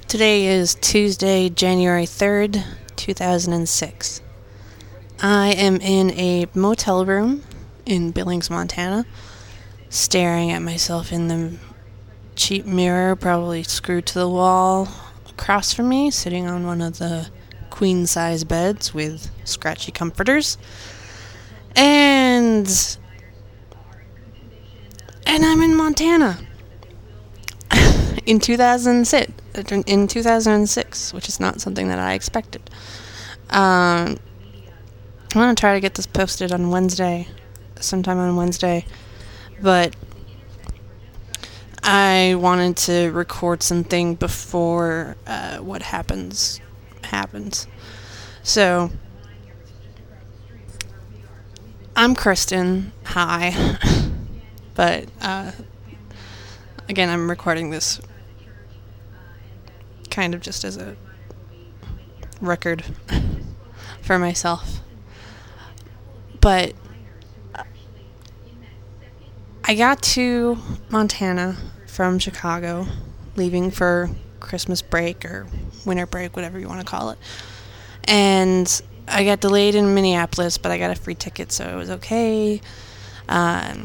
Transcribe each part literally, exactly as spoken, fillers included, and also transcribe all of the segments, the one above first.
Today is Tuesday, January third, two thousand six. I am in a motel room in Billings, Montana, staring at myself in the cheap mirror, probably screwed to the wall across from me, sitting on one of the queen-size beds with scratchy comforters. And... And I'm in Montana. in two thousand six. In two thousand six, which is not something that I expected. Um, I'm going to try to get this posted on Wednesday, sometime on Wednesday, but I wanted to record something before uh, what happens happens. So, I'm Kristen. Hi. but, uh, again, I'm recording this kind of just as a record for myself. But I got to Montana from Chicago, leaving for Christmas break or winter break, whatever you want to call it. And I got delayed in Minneapolis, but I got a free ticket, so it was okay. Um,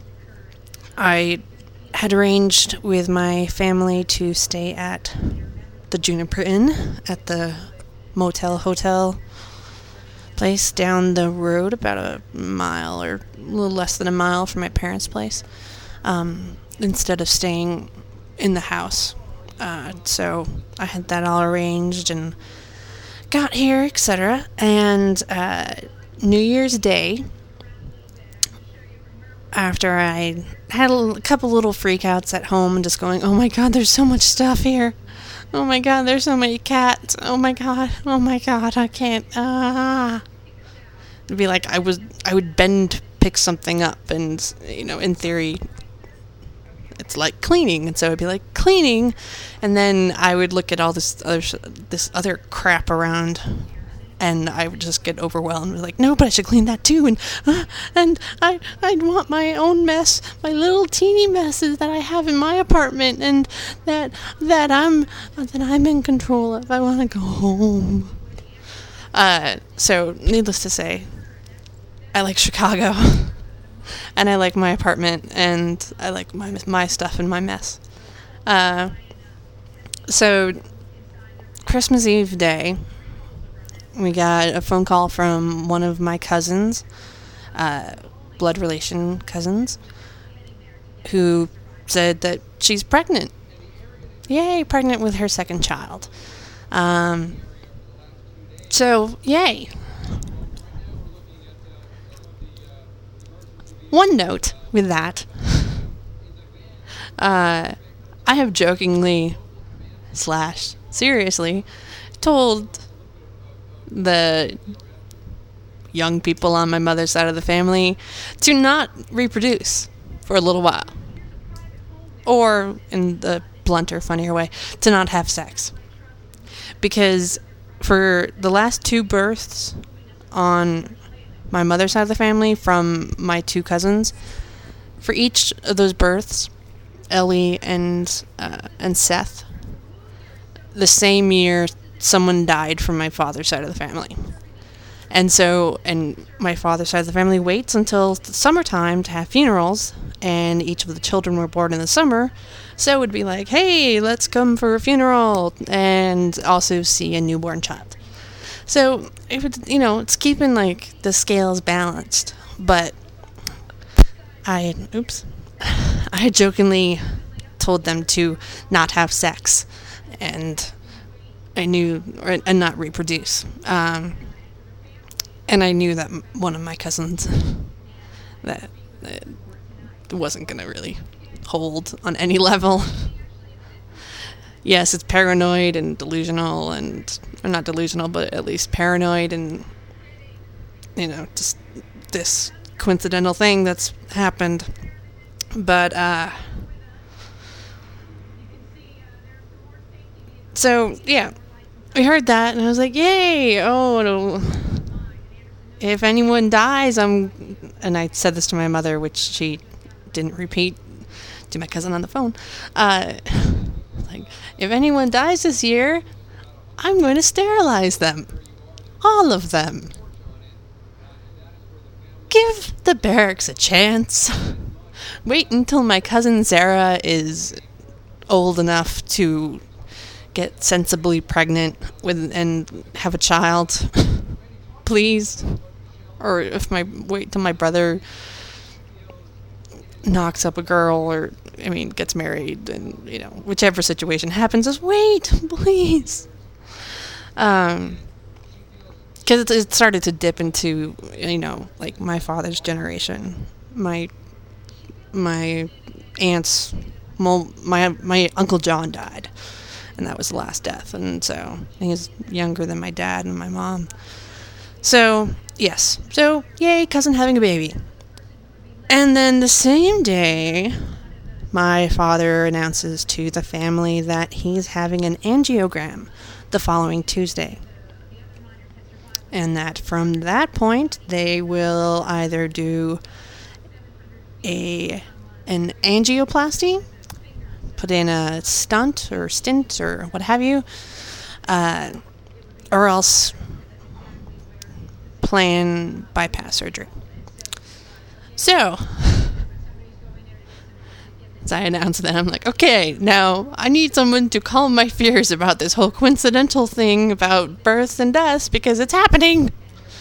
I had arranged with my family to stay at the Juniper Inn at the motel hotel place down the road, about a mile or a little less than a mile from my parents' place, um, instead of staying in the house. Uh, so I had that all arranged and got here, et cetera. And uh, New Year's Day, after I had a couple little freakouts at home and just going, oh my god, there's so much stuff here. Oh my god, there's so many cats. Oh my god, oh my god, I can't, ah. It'd be like I was, I would bend to pick something up and, you know, in theory, it's like cleaning. And so it'd be like cleaning, and then I would look at all this other, this other crap around, and I would just get overwhelmed with like, no, but I should clean that too, and uh, and I I'd want my own mess, my little teeny messes that I have in my apartment, and that that I'm that I'm in control of. I want to go home. Uh, so needless to say, I like Chicago, and I like my apartment, and I like my my stuff and my mess. Uh, so Christmas Eve day, we got a phone call from one of my cousins, uh, blood relation cousins, who said that she's pregnant. Yay, pregnant with her second child. Um, so, yay. One note with that. Uh, I have jokingly, slash, seriously, told the young people on my mother's side of the family to not reproduce for a little while. Or, in the blunter, funnier way, to not have sex. Because for the last two births on my mother's side of the family from my two cousins, for each of those births, Ellie and uh, and Seth, the same year someone died from my father's side of the family. And so, and my father's side of the family waits until the summertime to have funerals, and each of the children were born in the summer, so it would be like, hey, let's come for a funeral, and also see a newborn child. So, it would, you know, it's keeping, like, the scales balanced, but I, oops, I jokingly told them to not have sex, and I knew, or, and not reproduce. Um, and I knew that one of my cousins that, that wasn't going to really hold on any level. Yes, it's paranoid and delusional, and, or not delusional, but at least paranoid, and, you know, just this coincidental thing that's happened. But, uh, so, yeah, we heard that, and I was like, yay, oh, no. If anyone dies, I'm, and I said this to my mother, which she didn't repeat to my cousin on the phone, uh, like, if anyone dies this year, I'm going to sterilize them. All of them. Give the barracks a chance. Wait until my cousin Sarah is old enough to get sensibly pregnant with and have a child. Please. Or if my wait till my brother knocks up a girl, or I mean gets married, and you know, whichever situation happens, just wait, please. Um because it, it started to dip into, you know, like my father's generation. My my aunt's my my Uncle John died, and that was the last death, and so he's younger than my dad and my mom. So yes, so yay, cousin having a baby. And then the same day, my father announces to the family that he's having an angiogram the following Tuesday. And that from that point, they will either do a an angioplasty, put in a stunt or stint or what have you, uh, or else plan bypass surgery. So, as I announced that, I'm like, okay, now I need someone to calm my fears about this whole coincidental thing about births and deaths, because it's happening.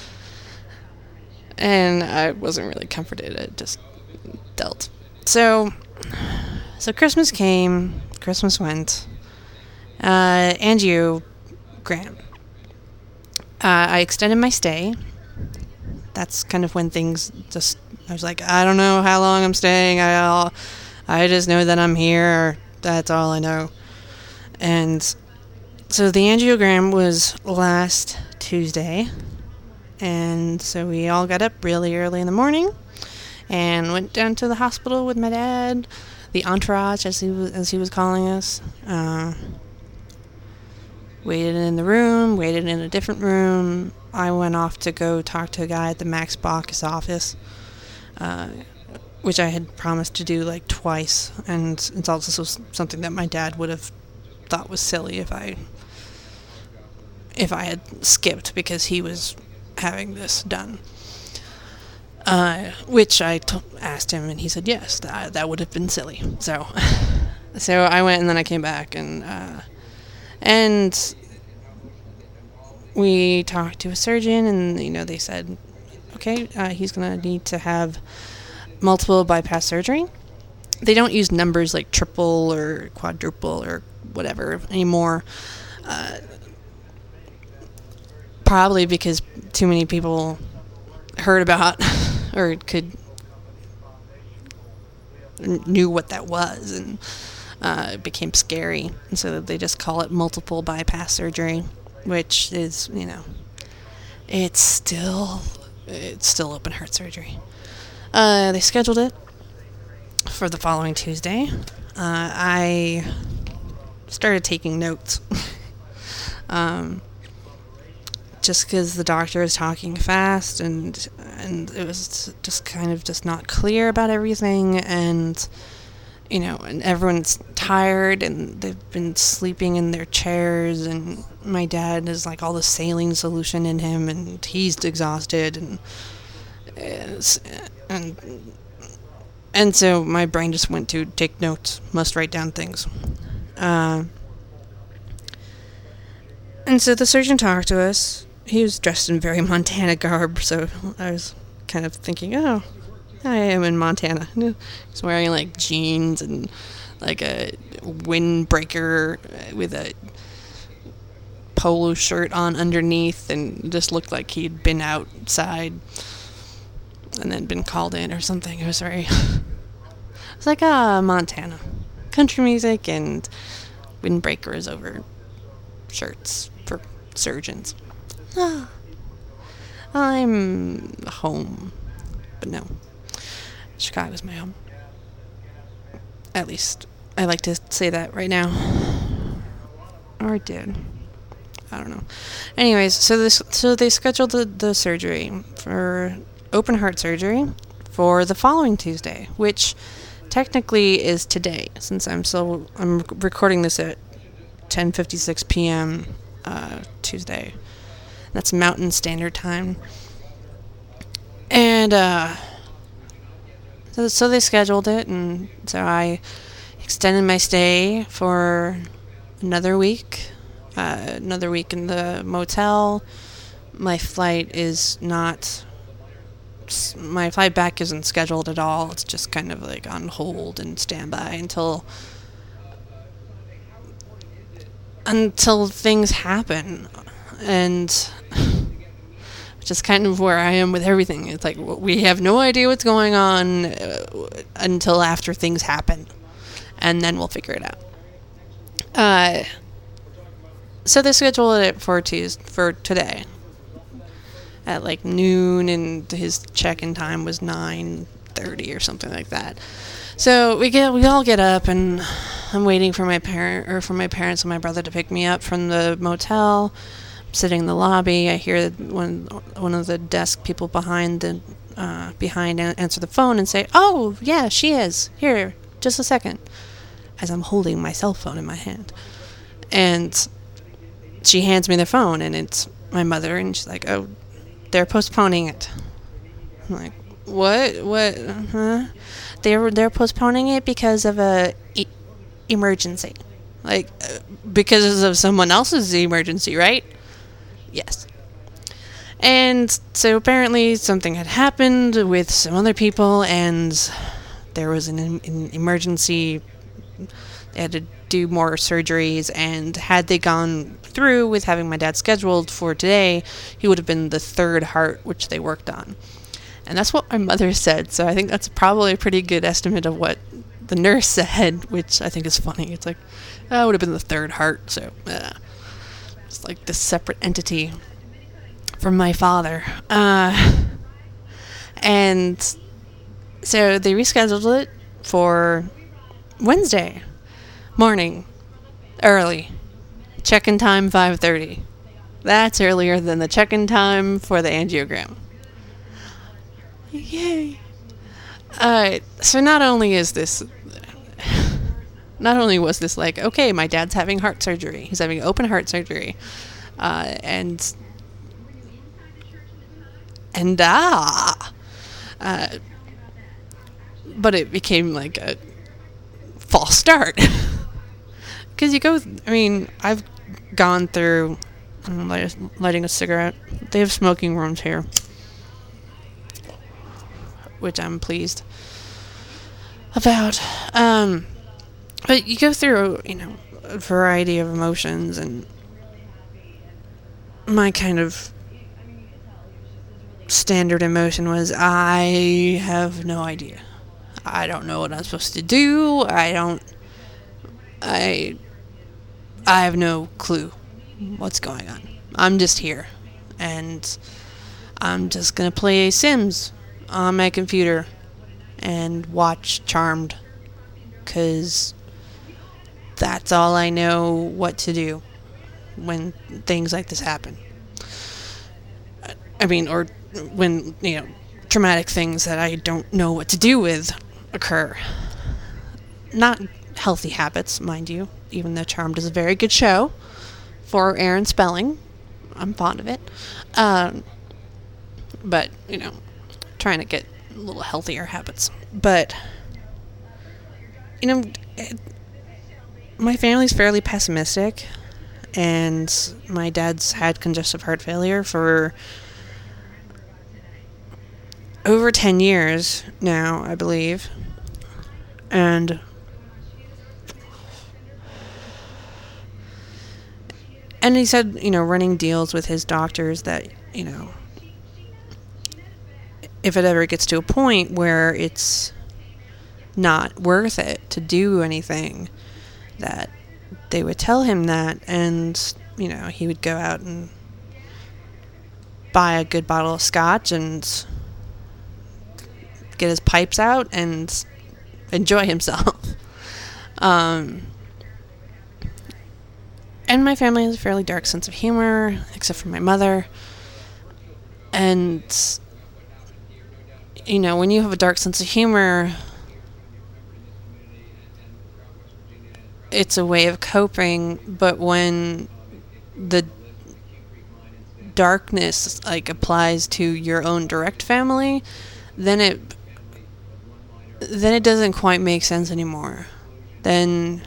And I wasn't really comforted. It just dealt. So, so Christmas came, Christmas went. Uh, angiogram. Uh, I extended my stay. That's kind of when things just, I was like, I don't know how long I'm staying. I, I just know that I'm here. That's all I know. And so the angiogram was last Tuesday. And so we all got up really early in the morning and went down to the hospital with my dad, the entourage, as he was, as he was calling us. Uh, waited in the room, waited in a different room. I went off to go talk to a guy at the Max Baucus office, uh, which I had promised to do like twice, and it's also something that my dad would have thought was silly if I if I had skipped, because he was having this done. Uh, which I t- asked him, and he said yes, that that would have been silly. So, so I went, and then I came back, and uh, and. We talked to a surgeon, and, you know, they said, okay, uh, he's going to need to have multiple bypass surgery. They don't use numbers like triple or quadruple or whatever anymore. Uh, probably because too many people heard about or could knew what that was, and uh, it became scary. And so they just call it multiple bypass surgery. Which is, you know, it's still, it's still open heart surgery. Uh, they scheduled it for the following Tuesday. Uh, I started taking notes. um, just because the doctor is talking fast, and, and it was just kind of just not clear about everything, and, you know, and everyone's tired, and they've been sleeping in their chairs, and my dad has like all the saline solution in him, and he's exhausted, and and and so my brain just went to take notes, must write down things. Uh, and so the surgeon talked to us. He was dressed in very Montana garb, so I was kind of thinking, oh, I am in Montana. He's wearing like jeans and like a windbreaker with a polo shirt on underneath, and just looked like he'd been outside and then been called in or something. It was very, it's like, ah, Montana. Country music and windbreakers over shirts for surgeons. Ah, I'm home. But no. Chicago's my home. At least, I like to say that right now. Or did. I don't know. Anyways, so this so they scheduled the, the surgery for open heart surgery for the following Tuesday, which technically is today, since I'm still I'm recording this at ten fifty-six p.m. Uh, Tuesday. That's Mountain Standard Time. And uh, so, so they scheduled it, and so I extended my stay for another week. Uh, another week in the motel. My flight is not... My flight back isn't scheduled at all. It's just kind of like on hold and standby until... until things happen. And... which is kind of where I am with everything. It's like, we have no idea what's going on uh, until after things happen. And then we'll figure it out. Uh... So they scheduled it for Tuesday, for today at like noon, and his check-in time was nine thirty or something like that. So we get we all get up, and I'm waiting for my parent or for my parents and my brother to pick me up from the motel. I'm sitting in the lobby. I hear one one of the desk people behind the uh, behind answer the phone and say, "Oh yeah, she is here. Just a second," as I'm holding my cell phone in my hand, and she hands me the phone, and it's my mother, and she's like, "Oh, they're postponing it." I'm like, "What? What? Huh?" They're they're postponing it because of a e- emergency, like uh, because of someone else's emergency, right? Yes. And so apparently something had happened with some other people, and there was an, an emergency. They had to do more surgeries, and had they gone through with having my dad scheduled for today, he would have been the third heart which they worked on. And that's what my mother said, so I think that's probably a pretty good estimate of what the nurse said, which I think is funny. It's like, oh, it would have been the third heart, so uh, it's like this separate entity from my father. Uh, and so they rescheduled it for Wednesday morning, early. Check-in time five thirty. That's earlier than the check-in time for the angiogram. Yay. Uh, so not only is this... Not only was this like, okay, my dad's having heart surgery. He's having open heart surgery. Uh, and... And ah! Uh, but it became like a false start. Because you go, I mean, I've gone through um, lighting a cigarette. They have smoking rooms here, which I'm pleased about. Um, but you go through, you know, a variety of emotions, and my kind of standard emotion was, I have no idea. I don't know what I'm supposed to do. I don't, I... I have no clue what's going on. I'm just here, and I'm just gonna play Sims on my computer and watch Charmed, because that's all I know what to do when things like this happen. I mean, or when, you know, traumatic things that I don't know what to do with occur. Not healthy habits, mind you, even though Charmed is a very good show for Aaron Spelling. I'm fond of it. Um, but, you know, trying to get a little healthier habits. But, you know, it, my family's fairly pessimistic, and my dad's had congestive heart failure for over ten years now, I believe. And And he said, you know, running deals with his doctors that, you know, if it ever gets to a point where it's not worth it to do anything, that they would tell him that, and, you know, he would go out and buy a good bottle of scotch and get his pipes out and enjoy himself. um... And my family has a fairly dark sense of humor, except for my mother. And, you know, when you have a dark sense of humor, it's a way of coping, but when the darkness like applies to your own direct family, then it then it doesn't quite make sense anymore. Then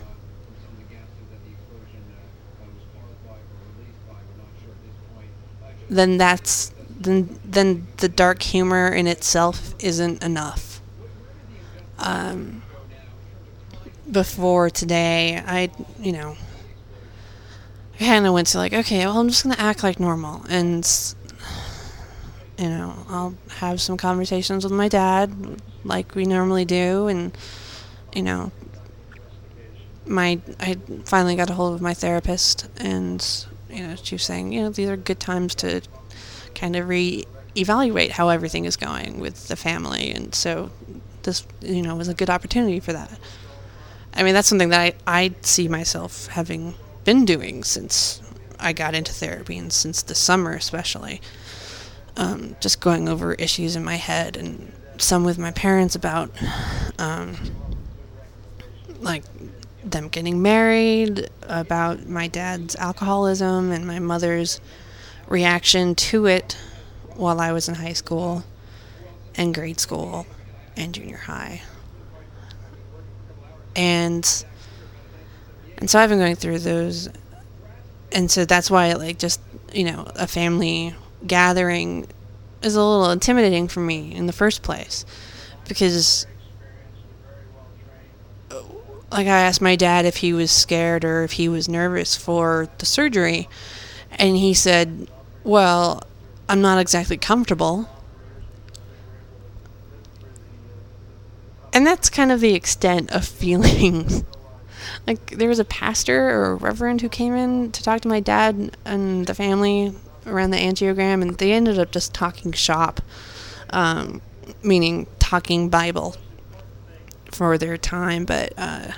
then that's then then the dark humor in itself isn't enough. Um, before today, I you know I kind of went to like, okay, well, I'm just gonna act like normal, and you know I'll have some conversations with my dad like we normally do, and you know my I finally got a hold of my therapist, and you know she was saying, you know these are good times to kind of re-evaluate how everything is going with the family, and so this you know was a good opportunity for that. I mean, that's something that I, I see myself having been doing since I got into therapy, and since the summer especially. Um, just going over issues in my head, and some with my parents about um, like them getting married, about my dad's alcoholism and my mother's reaction to it while I was in high school and grade school and junior high. And and so I've been going through those, and so that's why like just you know a family gathering is a little intimidating for me in the first place, because like I asked my dad if he was scared or if he was nervous for the surgery, and he said, well, I'm not exactly comfortable. And that's kind of the extent of feelings. Like, there was a pastor or a reverend who came in to talk to my dad and the family around the angiogram, and they ended up just talking shop, um, meaning talking Bible for their time. But uh,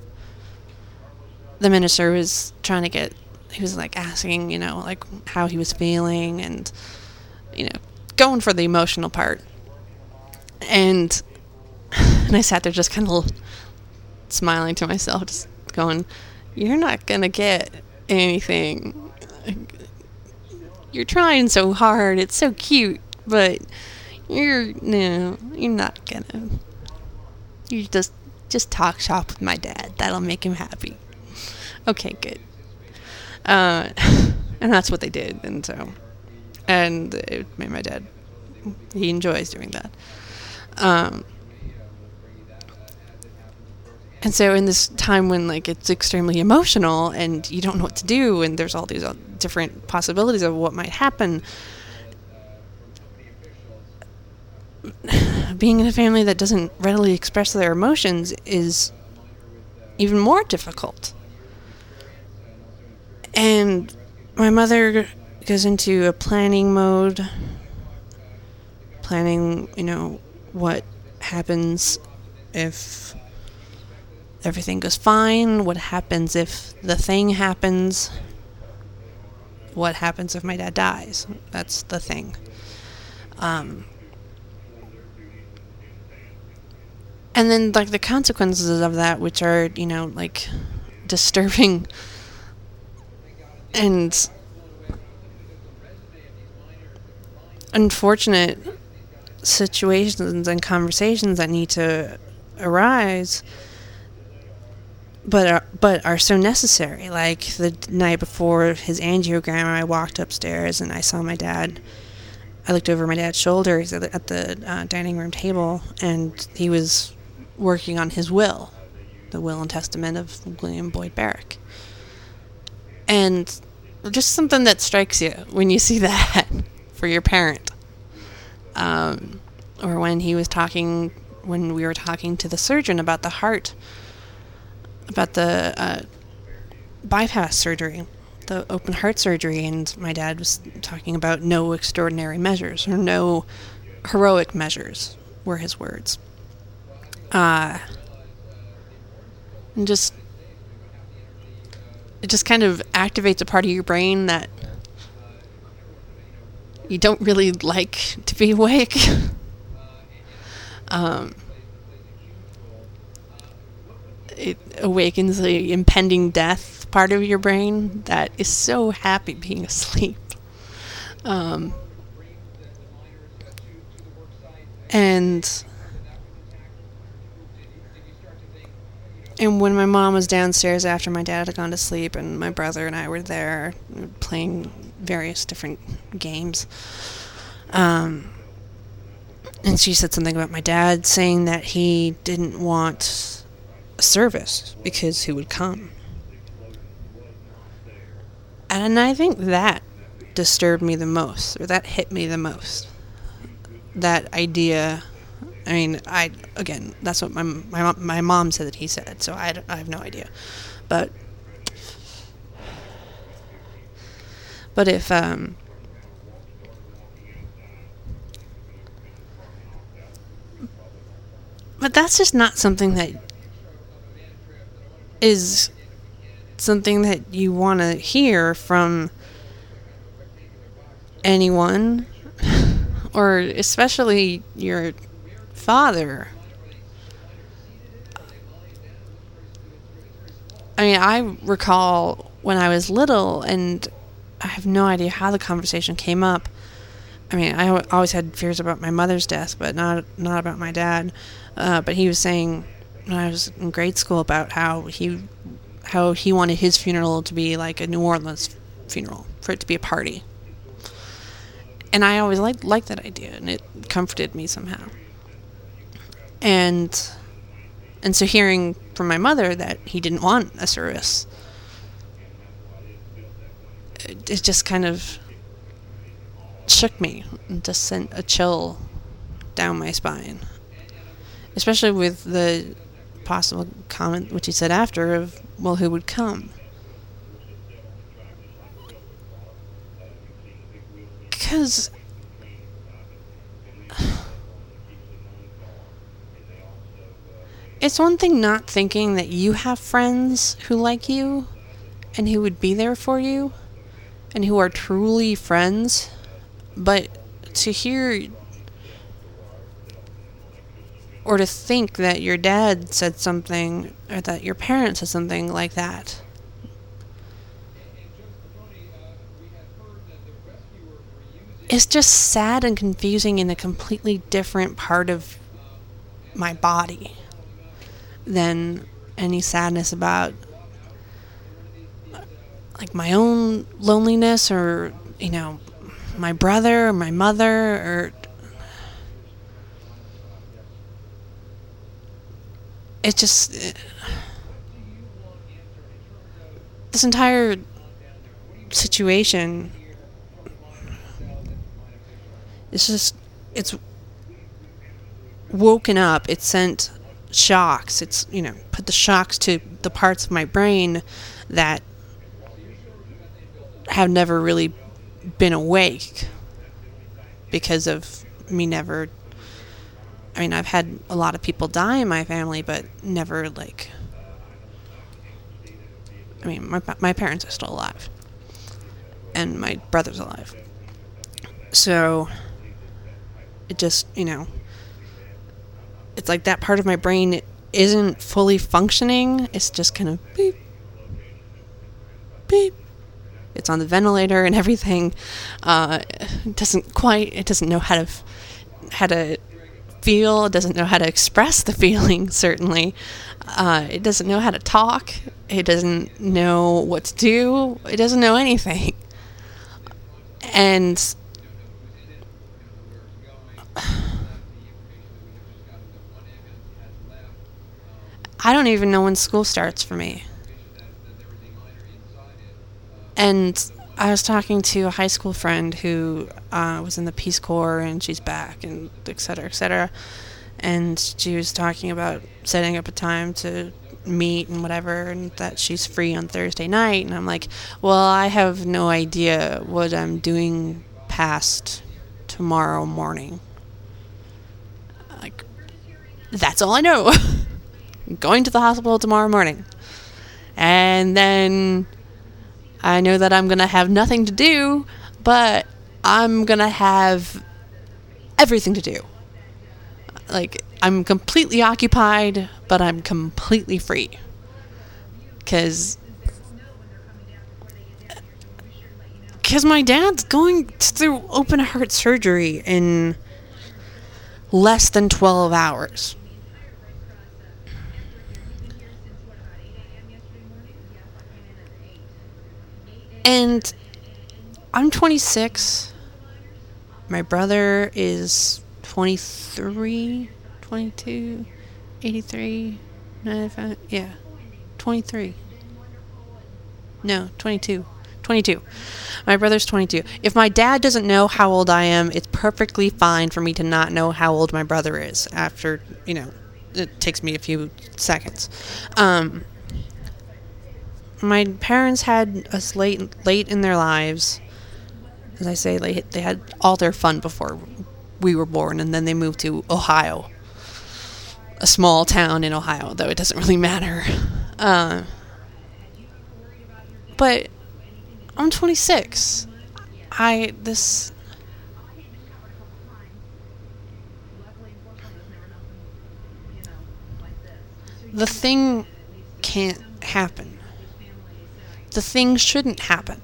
the minister was trying to get, he was like asking, you know, like how he was feeling, and, you know, going for the emotional part. And and I sat there just kind of smiling to myself, just going, you're not going to get anything. You're trying so hard. It's so cute, but you're, no, you're not going to. You just, just talk shop with my dad. That'll make him happy. Okay, good. Uh, and that's what they did. And so, and it made my dad, he enjoys doing that. Um, And so in this time when, like, it's extremely emotional and you don't know what to do, and there's all these different possibilities of what might happen, being in a family that doesn't readily express their emotions is even more difficult. And my mother goes into a planning mode, planning, you know, what happens if everything goes fine, what happens if the thing happens, what happens if my dad dies. That's the thing. Um, and then, like, the consequences of that, which are, you know, like, disturbing and unfortunate situations and conversations that need to arise, but are, but are so necessary. Like the night before his angiogram, I walked upstairs and I saw my dad. I looked over my dad's shoulder. He's at the, at the uh, dining room table, and he was working on his will, the will and testament of William Boyd Barrick. And just something that strikes you when you see that for your parent. Um, or when he was talking, when we were talking to the surgeon about the heart, about the uh, bypass surgery, the open heart surgery, and my dad was talking about no extraordinary measures, or no heroic measures, were his words. Uh, and just, it just kind of activates a part of your brain that you don't really like to be awake. um, it awakens the impending death part of your brain that is so happy being asleep. Um, and and when my mom was downstairs after my dad had gone to sleep, and my brother and I were there playing various different games, um, and she said something about my dad saying that he didn't want a service because who would come. And I think that disturbed me the most, or that hit me the most. That idea. I mean, I again, that's what my my mom, my mom said that he said, so I, I have no idea. But but if um but that's just not something that is something that you want to hear from anyone, or especially your father. I mean, I recall when I was little, and I have no idea how the conversation came up. I mean, I always had fears about my mother's death, but not not about my dad. Uh, but he was saying when I was in grade school about how he how he wanted his funeral to be like a New Orleans funeral, for it to be a party. And I always liked liked that idea, and it comforted me somehow. And and so hearing from my mother that he didn't want a service, it, it just kind of shook me and just sent a chill down my spine. Especially with the possible comment, which he said after, of, well, who would come? Because it's one thing not thinking that you have friends who like you and who would be there for you and who are truly friends, but to hear or to think that your dad said something, or that your parents said something like that. It's just sad and confusing in a completely different part of my body than any sadness about, like, my own loneliness, or, you know, my brother or my mother, or it just it, this entire situation, it's just it's woken up, it's sent shocks, it's, you know, put the shocks to the parts of my brain that have never really been awake because of me never, I mean, I've had a lot of people die in my family, but never, like, I mean, my my parents are still alive, and my brother's alive, so it just, you know, it's like that part of my brain isn't fully functioning. It's just kind of beep, beep. It's on the ventilator and everything. Uh, it doesn't quite, it doesn't know how to, f- how to feel. It doesn't know how to express the feeling, certainly. Uh, it doesn't know how to talk. It doesn't know what to do. It doesn't know anything. And I don't even know when school starts for me. And I was talking to a high school friend who uh, was in the Peace Corps, and she's back, and et cetera, et cetera. And she was talking about setting up a time to meet and whatever, and that she's free on Thursday night. And I'm like, well, I have no idea what I'm doing past tomorrow morning. Like, that's all I know. I'm going to the hospital tomorrow morning. And then I know that I'm going to have nothing to do, but I'm going to have everything to do. Like, I'm completely occupied, but I'm completely free. Because because my dad's going through open heart surgery in less than twelve hours. And I'm twenty-six. My brother is twenty-three, twenty-two, eighty-three, ninety-five. Yeah, twenty-three. No, twenty-two. twenty-two. My brother's twenty-two. If my dad doesn't know how old I am, it's perfectly fine for me to not know how old my brother is after, you know, it takes me a few seconds. Um, my parents had us late, late in their lives. As I say, they, they had all their fun before we were born, and then they moved to Ohio. A small town in Ohio, though it doesn't really matter. Uh, but I'm twenty-six. I, this... The thing can't happen. The thing shouldn't happen.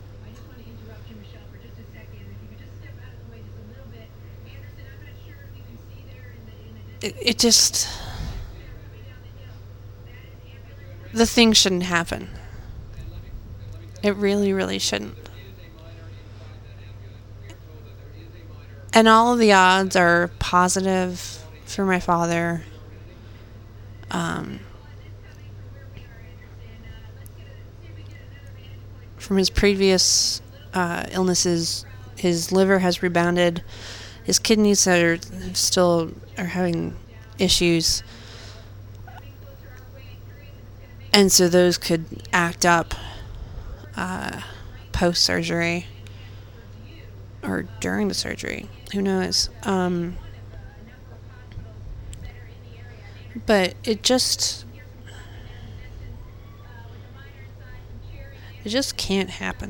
It, it just... The thing shouldn't happen. It really, really shouldn't. And all of the odds are positive for my father. Um, from his previous uh, illnesses, his liver has rebounded. His kidneys are still are having issues. And so those could act up uh, post-surgery or during the surgery. Who knows? Um, but it just... It just can't happen.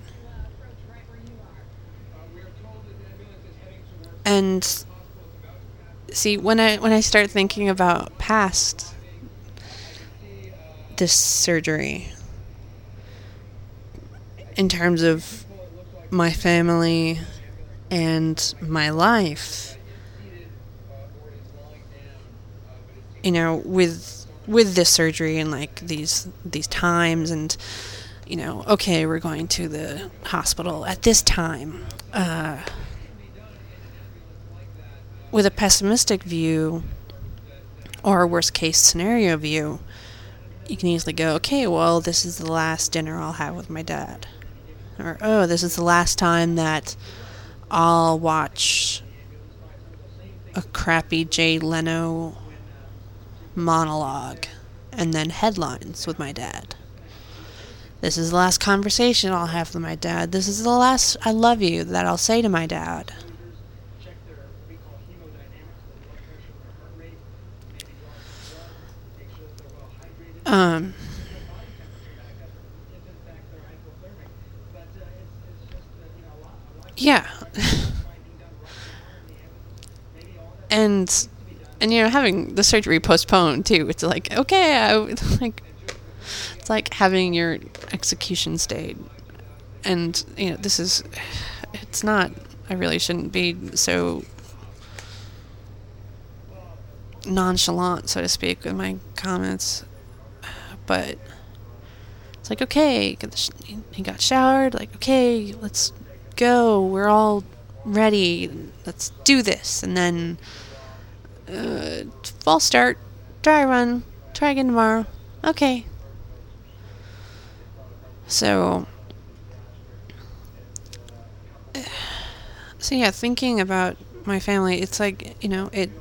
And see, when I when I start thinking about past this surgery, in terms of my family and my life, you know, with with this surgery and like these these times, and you know, okay, we're going to the hospital at this time. Uh, with a pessimistic view or a worst case scenario view, you can easily go, okay, well, this is the last dinner I'll have with my dad. Or, oh, this is the last time that I'll watch a crappy Jay Leno monologue and then headlines with my dad. This is the last conversation I'll have with my dad. This is the last I love you that I'll say to my dad. Um, yeah. and, and, you know, having the surgery postponed, too, it's like, okay, I, like, it's like having your execution stayed. And, you know, this is, it's not, I really shouldn't be so nonchalant, so to speak, with my comments. But it's like, okay, he got showered, like, okay, let's go, we're all ready, let's do this. And then uh, false start, dry run, try again tomorrow. Okay. So, so yeah, thinking about my family, it's like, you know, it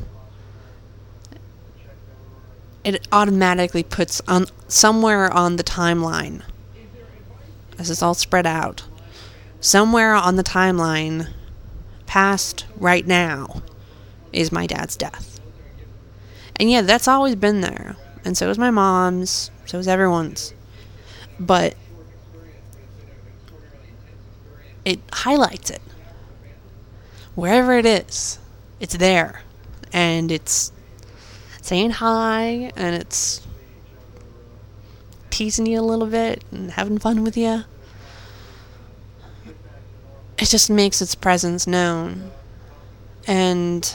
it automatically puts on somewhere on the timeline, as it's all spread out, somewhere on the timeline, past right now, is my dad's death. And yeah, that's always been there. And so is my mom's, so is everyone's. But it highlights it. Wherever it is, it's there. And it's saying hi, and it's teasing you a little bit and having fun with you. It just makes its presence known. And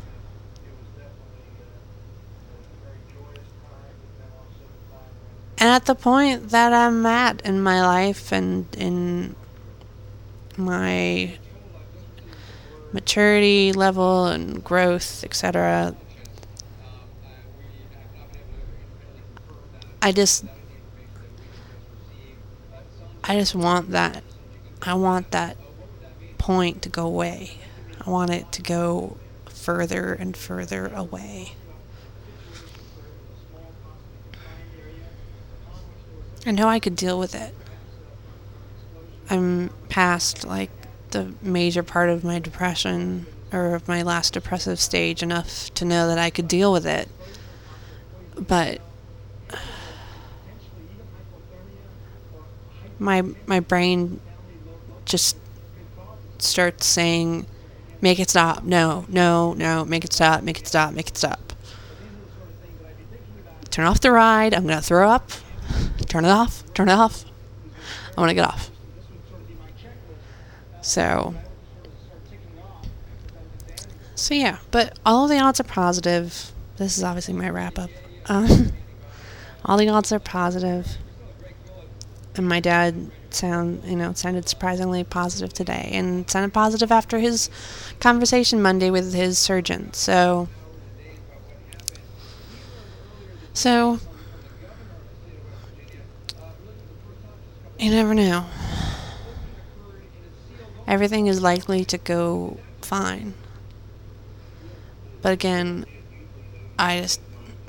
and at the point that I'm at in my life and in my maturity level and growth, et cetera, I just I just want that I want that point to go away. I want it to go further and further away. I know I could deal with it. I'm past, like, the major part of my depression, or of my last depressive stage, enough to know that I could deal with it. But my my brain just starts saying, make it stop, no, no, no, make it stop, make it stop, make it stop. Turn off the ride, I'm gonna throw up. Turn it off, turn it off. I want to get off. So, so yeah, but all of the odds are positive. This is obviously my wrap up. Um, all the odds are positive. And my dad sound, you know, sounded surprisingly positive today, and sounded positive after his conversation Monday with his surgeon. So, so, you never know. Everything is likely to go fine. But again, I just,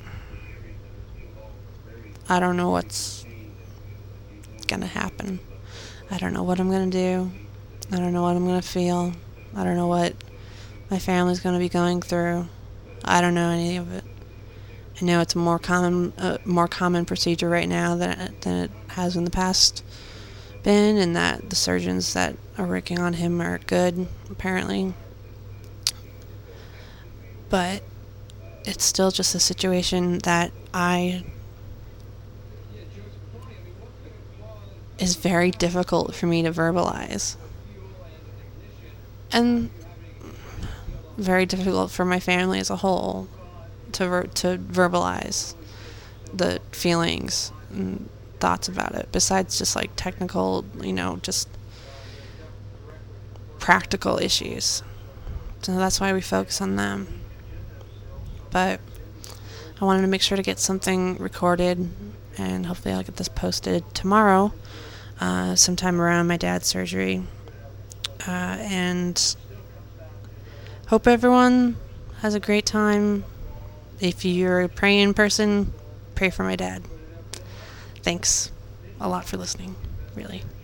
I don't know what's gonna happen. I don't know what I'm gonna do. I don't know what I'm gonna feel. I don't know what my family's gonna be going through. I don't know any of it. I know it's a more common, uh, more common procedure right now than it, than it has in the past been, and that the surgeons that are working on him are good, apparently. But it's still just a situation that I is very difficult for me to verbalize, and very difficult for my family as a whole to ver- to verbalize the feelings and thoughts about it, besides just like technical, you know, just practical issues. So that's why we focus on them. But I wanted to make sure to get something recorded, and hopefully I'll get this posted tomorrow, uh, sometime around my dad's surgery. Uh, and hope everyone has a great time. If you're a praying person, pray for my dad. Thanks a lot for listening, really.